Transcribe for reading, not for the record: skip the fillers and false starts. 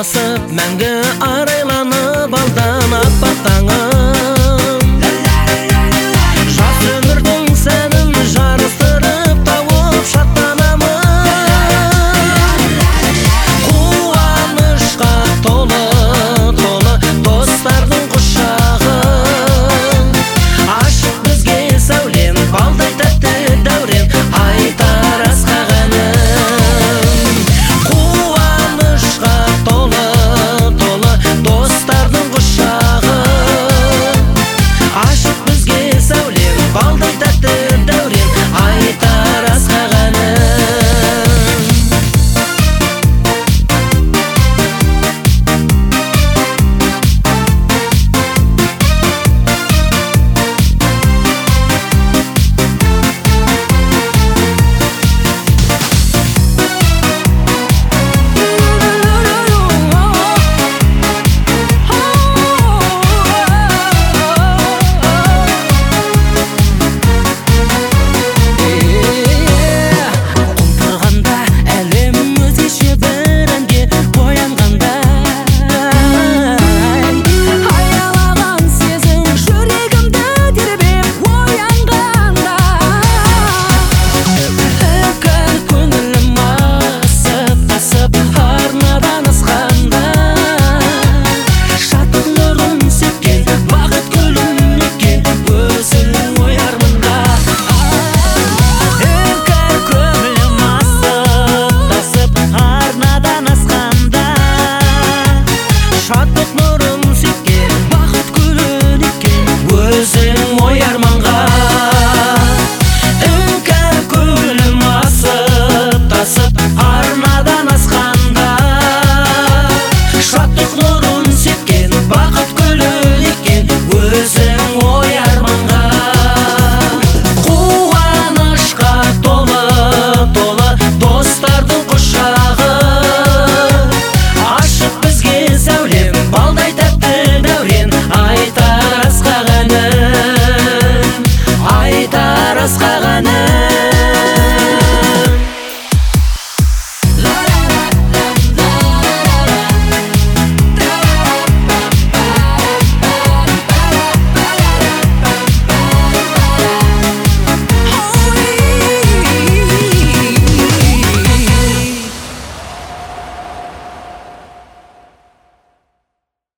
басып, мәңгі арайланып алдан аппақ таңым. Жас өмірдің сәнін жарыстырып тауып шаттанамын. Қуанышқа толы достардың құшағы, ашық бізге сәулем, балдай тәтті дәурен, айтар асқақ әнім. Қуанышқа толы достардың құшағы, ашық бізге сәулем, балдай тәтті дәурен, айтар асқақ әнім. Шаттық нұрын сепкен, бақыт гүлін еккен, өзің ой арманға. Іңкәр көңілім асып, тасып, арнадан асқанда. Шаттық нұрын сепкен, бақыт гүлін еккен, өзің ой арманға. Қуанышқа толы достардың құшағы, ашық бізге сәулем, балдай тәтті дәурен, айтар асқақ әнім, айтар асқақ әнім.